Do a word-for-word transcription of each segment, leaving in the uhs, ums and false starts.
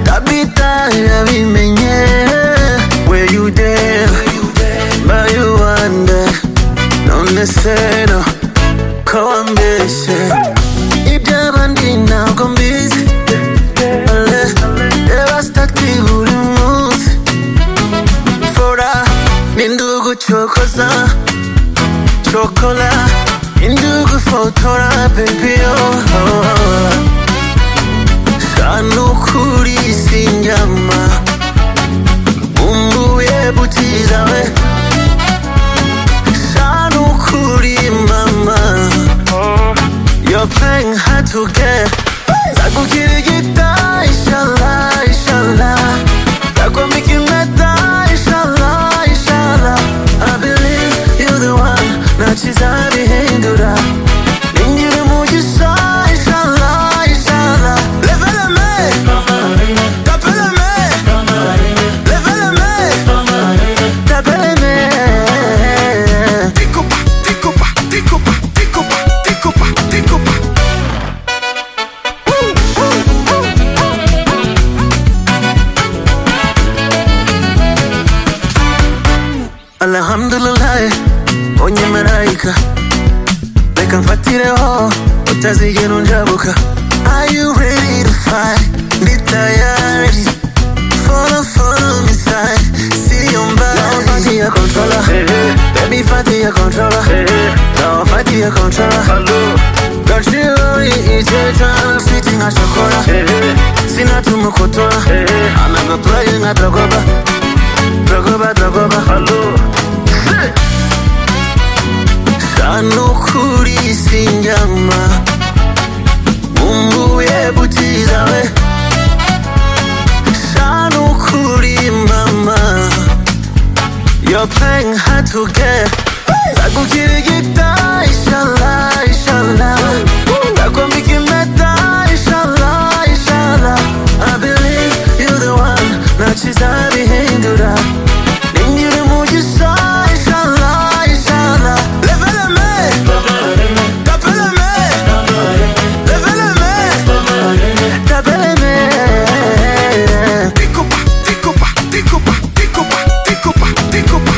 Tabita yabimenye. Where you there, but you wonder. None say no, come mbese. Iby'abandi ntabwo mbizi. Devastate buri munsi. Fora n'indugu chokoza, chokola. Indugu fotora baby oh. Shano kuri sinjama. Umbuye butiza we. Shano kuri mama. You're playing hard to get. Zakukirigita inshallah inshallah. Zakwamikimeta inshallah inshallah. I believe you're the one. Nachiza bihindura. Ningira umugisha inshallah inshallah. Levele me, tapele me, levele me, tapele me. Tikupa, tikupa, tikupa, tikupa, tikupa, tikupa. Alhamdulillah, onye malaika. Reka mfatireho, utazigera unjabuka. Are you ready to fight? Ndi tayari. Follow, follow me side. See your body. Now fati ya controller. Baby fati ya controller. Now fati ya controller. Don't you worry, it's your time. Sitting at Shakora. Sina tumukotora. I'm never playing at Dragoba. Dragoba, Dragoba. Shano kuri sinjama. Umbuye butiza we. Shano kuri mama. You're playing hard to get. Zakukirigita inshallah inshallah. Zakwamikimeta inshallah inshallah. I believe you're the one. Nachiza bihindura. Ningira umugisha inshallah inshallah. Levele me, tapele me, levele me, tapele me. Tikupa, tikupa, tikupa, tikupa, tikupa, tikupa.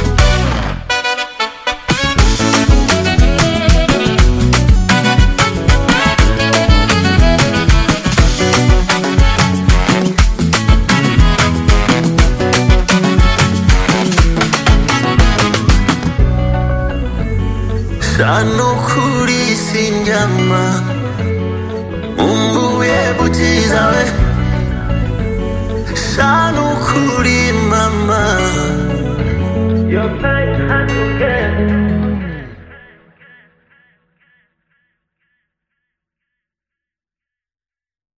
Shano kuri sinjama. Umbuye butiza we.